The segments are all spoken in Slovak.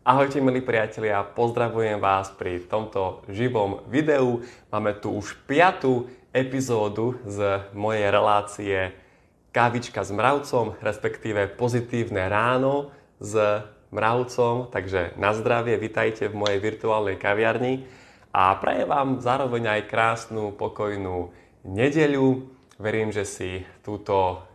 Ahojte milí priatelia, pozdravujem vás pri tomto živom videu. Máme tu už 5. epizódu z mojej relácie Kávička s mravcom, respektíve pozitívne ráno s mravcom. Takže na zdravie, vitajte v mojej virtuálnej kaviarni a prajem vám zároveň aj krásnu, pokojnú nedeľu. Verím, že si túto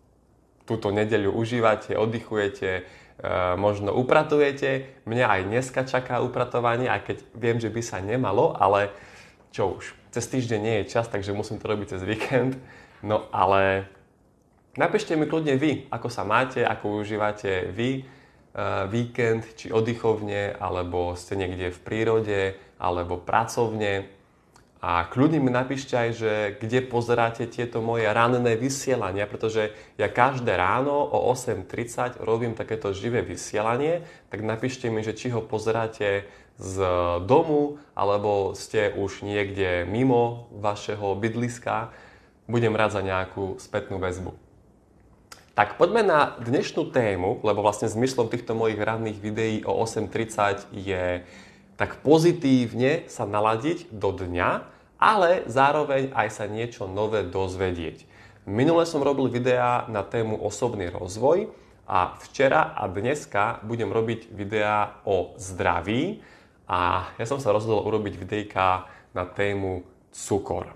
nedeľu užívate, oddychujete, možno upratujete. Mňa aj dneska čaká upratovanie, aj keď viem, že by sa nemalo, ale čo už, cez týždeň nie je čas, takže musím to robiť cez víkend. No ale napíšte mi kľudne vy, ako sa máte, ako užívate vy víkend, či oddychovne, alebo ste niekde v prírode, alebo pracovne. A kľudne mi napíšte aj, že kde pozeráte tieto moje ranné vysielania, pretože ja každé ráno o 8:30 robím takéto živé vysielanie, tak napíšte mi, že či ho pozeráte z domu, alebo ste už niekde mimo vašeho bydliska. Budem rád za nejakú spätnú väzbu. Tak poďme na dnešnú tému, lebo vlastne zmyslom týchto mojich ranných videí o 8:30 je tak pozitívne sa naladiť do dňa, ale zároveň aj sa niečo nové dozvedieť. Minule som robil videá na tému osobný rozvoj a včera a dneska budem robiť videá o zdraví a ja som sa rozhodol urobiť videjka na tému cukor.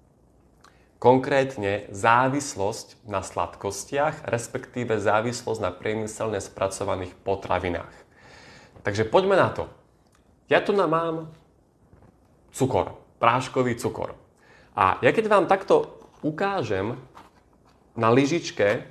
Konkrétne závislosť na sladkostiach, respektíve závislosť na priemyselne spracovaných potravinách. Takže poďme na to. Ja tu mám cukor, práškový cukor. A ja keď vám takto ukážem na lyžičke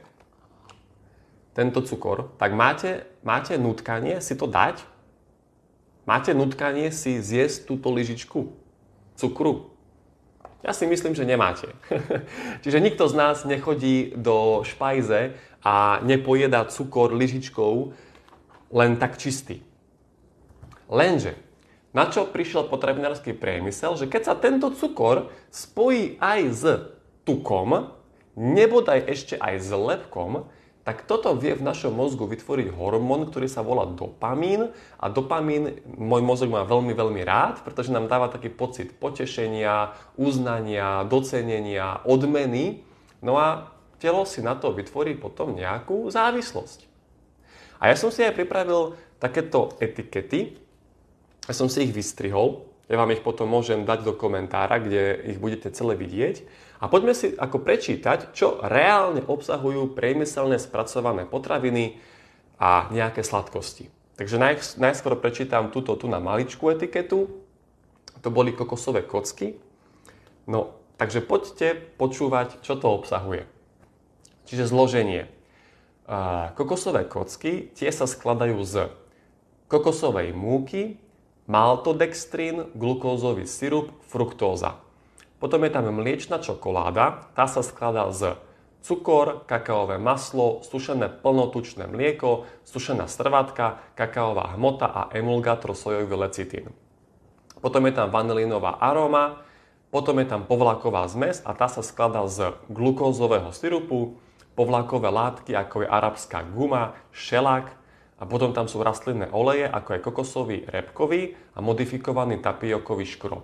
tento cukor, tak máte nutkanie si to dať? Máte nutkanie si zjesť túto lyžičku cukru? Ja si myslím, že nemáte. Čiže nikto z nás nechodí do špajze a nepojeda cukor lyžičkou len tak čistý. Lenže na čo prišiel potravinársky priemysel, že keď sa tento cukor spojí aj s tukom, nebodaj ešte aj s lepkom, tak toto vie v našom mozgu vytvoriť hormón, ktorý sa volá dopamín. A dopamín môj mozog má veľmi, veľmi rád, pretože nám dáva taký pocit potešenia, uznania, docenenia, odmeny. No a telo si na to vytvorí potom nejakú závislosť. A ja som si aj pripravil takéto etikety. Ja som si ich vystrihol, ja vám ich potom môžem dať do komentára, kde ich budete celé vidieť. A poďme si ako prečítať, čo reálne obsahujú priemyselne spracované potraviny a nejaké sladkosti. Takže najskôr prečítam túto tu na maličkú etiketu. To boli kokosové kocky. No, takže poďte počúvať, čo to obsahuje. Čiže zloženie. Kokosové kocky, tie sa skladajú z kokosovej múky, maltodextrín, glukózový sirup, fruktóza. Potom je tam mliečna čokoláda, tá sa skladá z cukor, kakaové maslo, sušené plnotučné mlieko, sušená strvátka, kakaová hmota a emulgátor sojový lecitín. Potom je tam vanilínová aróma, potom je tam povlaková zmes a tá sa skladá z glukózového sirupu, povlakové látky ako je arabská guma, šelák, a potom tam sú rastlinné oleje, ako je kokosový repkový a modifikovaný tapiokový škrob.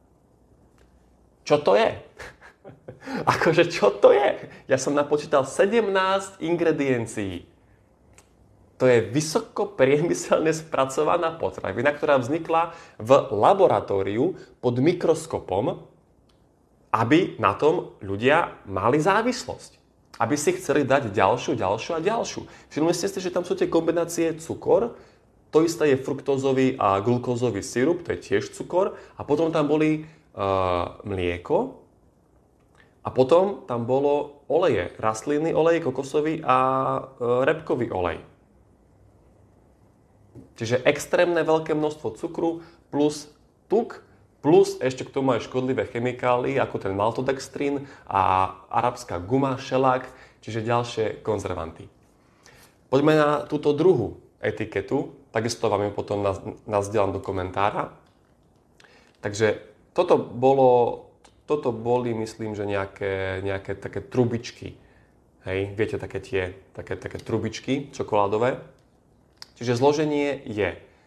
Čo to je? Akože čo to je? Ja som napočítal 17 ingrediencií. To je vysoko priemyselne spracovaná potravina, ktorá vznikla v laboratóriu pod mikroskopom, aby na tom ľudia mali závislosť. Aby si chceli dať ďalšiu a ďalšiu. Všimli ste si, že tam sú tie kombinácie cukor, to isté je fruktózový a glukózový sirup, to je tiež cukor, a potom tam boli mlieko a potom tam bolo oleje, rastlinný olej, kokosový a repkový olej. Čiže extrémne veľké množstvo cukru plus tuk, plus ešte k tomu aj škodlivé chemikálie, ako ten maltodextrín a arabská guma, šelák, čiže ďalšie konzervanty. Poďme na túto druhú etiketu, takisto vám ju potom nazdielam do komentára. Takže toto boli, myslím, že nejaké také trubičky. Hej, viete, také trubičky čokoládové. Čiže zloženie je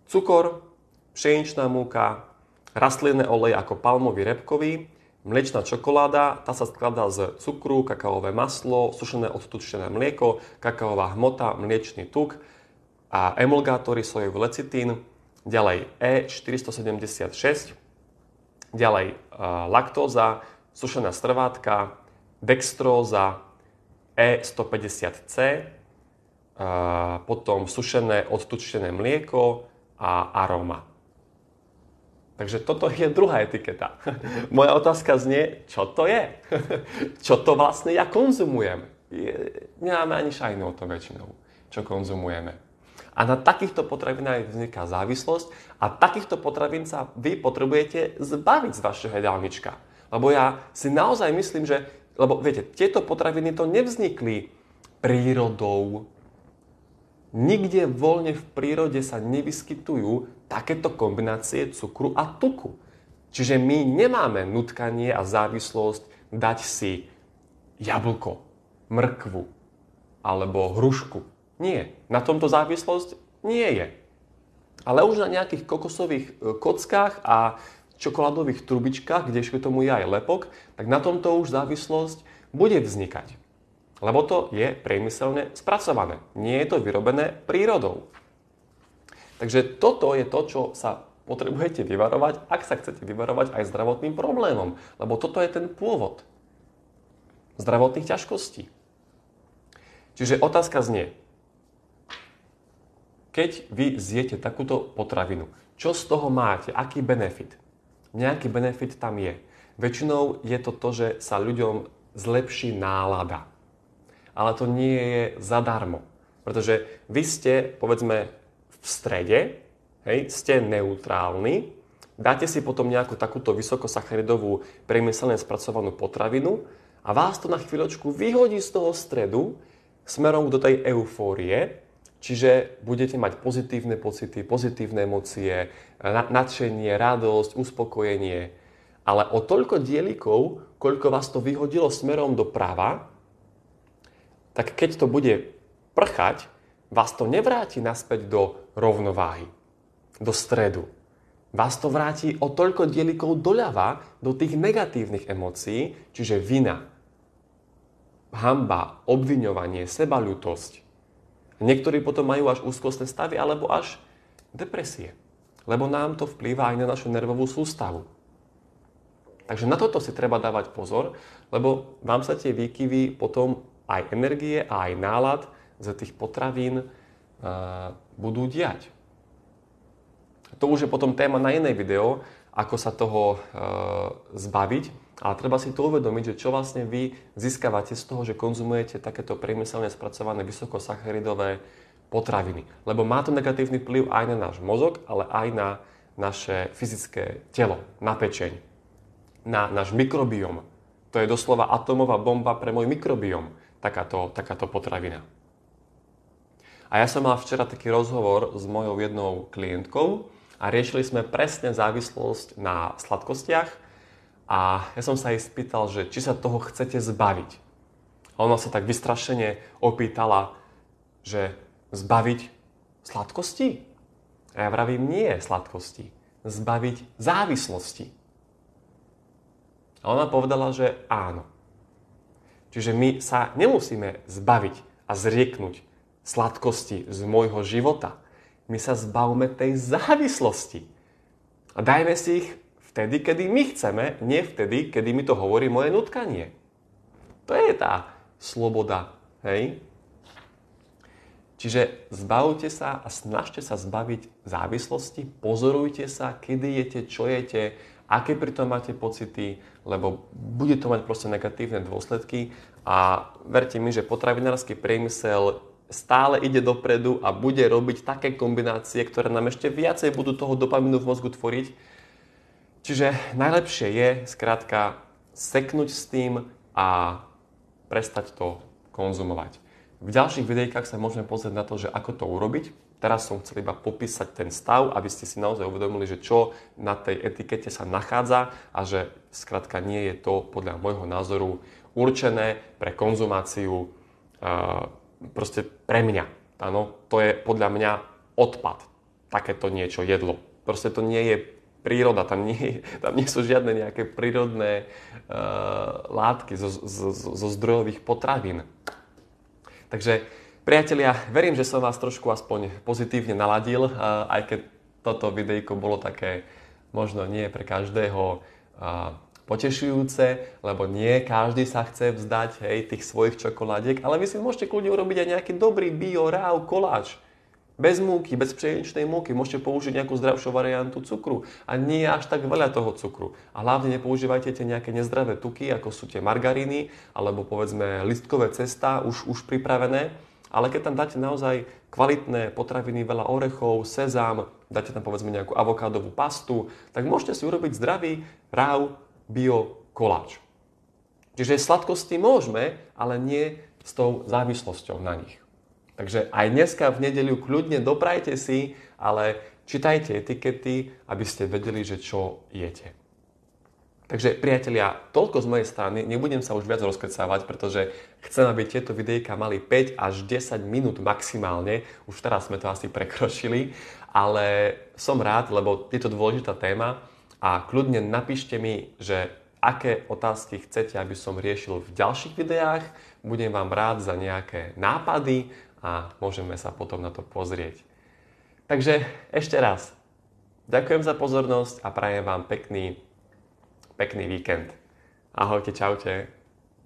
cukor, pšeničná múka, rastlinné oleje ako palmový, repkový, mliečna čokoláda, tá sa skladá z cukru, kakaové maslo, sušené odtučené mlieko, kakaová hmota, mliečny tuk a emulgátory, sojový lecitín, ďalej E476, ďalej laktóza, sušená strvátka, dextróza, E150C, potom sušené odtučené mlieko a aroma. Takže toto je druhá etiketa. Moja otázka znie, čo to je? Čo to vlastne ja konzumujem? Nemáme ani šajnu o to väčšinou, čo konzumujeme. A na takýchto potravinách vzniká závislosť a takýchto potravín sa vy potrebujete zbaviť z vašeho jedálnička. Lebo ja si naozaj myslím, že, lebo viete, tieto potraviny to nevznikli prírodou. Nikde voľne v prírode sa nevyskytujú takéto kombinácie cukru a tuku. Čiže my nemáme nutkanie a závislosť dať si jablko, mrkvu alebo hrušku. Nie. Na tomto závislosť nie je. Ale už na nejakých kokosových kockách a čokoládových trubičkách, kde ešte tomu je aj lepok, tak na tomto už závislosť bude vznikať. Lebo to je priemyselne spracované. Nie je to vyrobené prírodou. Takže toto je to, čo sa potrebujete vyvarovať, ak sa chcete vyvarovať aj zdravotným problémom. Lebo toto je ten pôvod zdravotných ťažkostí. Čiže otázka znie, keď vy zjete takúto potravinu, čo z toho máte? Aký benefit? Nejaký benefit tam je. Väčšinou je to to, že sa ľuďom zlepší nálada. Ale to nie je zadarmo. Pretože vy ste, povedzme, v strede, hej, ste neutrálni, dáte si potom nejakú takúto vysokosacharidovú priemyselne spracovanú potravinu a vás to na chvíľočku vyhodí z toho stredu smerom do tej eufórie, čiže budete mať pozitívne pocity, pozitívne emócie, nadšenie, radosť, uspokojenie. Ale o toľko dielikov, koľko vás to vyhodilo smerom doprava, tak keď to bude prchať, vás to nevráti naspäť do rovnováhy, do stredu. Vás to vráti o toľko dielikov doľava do tých negatívnych emócií, čiže vina, hanba, obviňovanie, sebaľútosť. Niektorí potom majú až úzkostné stavy alebo až depresie, lebo nám to vplýva aj na našu nervovú sústavu. Takže na toto si treba dávať pozor, lebo vám sa tie výkyvy potom aj energie a aj nálad z tých potravín budú diať. To už je potom téma na iné video, ako sa toho zbaviť, ale treba si to uvedomiť, že čo vlastne vy získavate z toho, že konzumujete takéto priemyselne spracované vysokosacharidové potraviny. Lebo má to negatívny vplyv aj na náš mozog, ale aj na naše fyzické telo, na pečeň, na náš mikrobióm. To je doslova atomová bomba pre môj mikrobióm, takáto potravina. A ja som mal včera taký rozhovor s mojou jednou klientkou a riešili sme presne závislosť na sladkostiach a ja som sa jej spýtal, že či sa toho chcete zbaviť. A ona sa tak vystrašene opýtala, že zbaviť sladkosti? A ja vravím, nie sladkosti, zbaviť závislosti. A ona povedala, že áno. Čiže my sa nemusíme zbaviť a zrieknúť sladkosti z môjho života. My sa zbavme tej závislosti. A dajme si ich vtedy, kedy my chceme, nie vtedy, kedy mi to hovorí moje nutkanie. To je tá sloboda, hej? Čiže zbavte sa a snažte sa zbaviť závislosti, pozorujte sa, kedy jete, čo jete, aké pri tom máte pocity, lebo bude to mať proste negatívne dôsledky a verte mi, že potravinársky priemysel stále ide dopredu a bude robiť také kombinácie, ktoré nám ešte viacej budú toho dopamínu v mozgu tvoriť. Čiže najlepšie je skrátka seknúť s tým a prestať to konzumovať. V ďalších videjkách sa môžeme pozrieť na to, že ako to urobiť. Teraz som chcel iba popísať ten stav, aby ste si naozaj uvedomili, že čo na tej etikete sa nachádza a že skrátka nie je to podľa môjho názoru určené pre konzumáciu proste pre mňa. Áno, to je podľa mňa odpad. takéto niečo jedlo. Proste to nie je príroda, tam nie sú žiadne nejaké prírodné látky zo zdrojových potravín. Takže priatelia, verím, že som vás trošku aspoň pozitívne naladil, aj keď toto videjko bolo také možno nie pre každého potešujúce, lebo nie každý sa chce vzdať tých svojich čokoládiek, ale vy si môžete kľudne urobiť aj nejaký dobrý bio ráv koláč. Bez múky, bez pšeničnej múky. Môžete použiť nejakú zdravšiu variantu cukru. A nie až tak veľa toho cukru. A hlavne nepoužívajte tie nejaké nezdravé tuky, ako sú tie margaríny, alebo povedzme listkové cestá, už pripravené. Ale keď tam dáte naozaj kvalitné potraviny, veľa orechov, sezám, dáte tam povedzme nejakú avokádovú pastu, tak môžete si urobiť zdravý ráv bio koláč. Čiže sladkosti môžeme, ale nie s tou závislosťou na nich. Takže aj dneska v nedeľu kľudne doprajte si, ale čítajte etikety, aby ste vedeli, že čo jete. Takže priatelia, toľko z mojej strany, nebudem sa už viac rozkecávať, pretože chcem, aby tieto videjka mali 5 až 10 minút maximálne. Už teraz sme to asi prekročili, ale som rád, lebo je to dôležitá téma a kľudne napíšte mi, že aké otázky chcete, aby som riešil v ďalších videách. Budem vám rád za nejaké nápady a môžeme sa potom na to pozrieť. Takže ešte raz, ďakujem za pozornosť a prajem vám pekný víkend. Ahojte, čaute.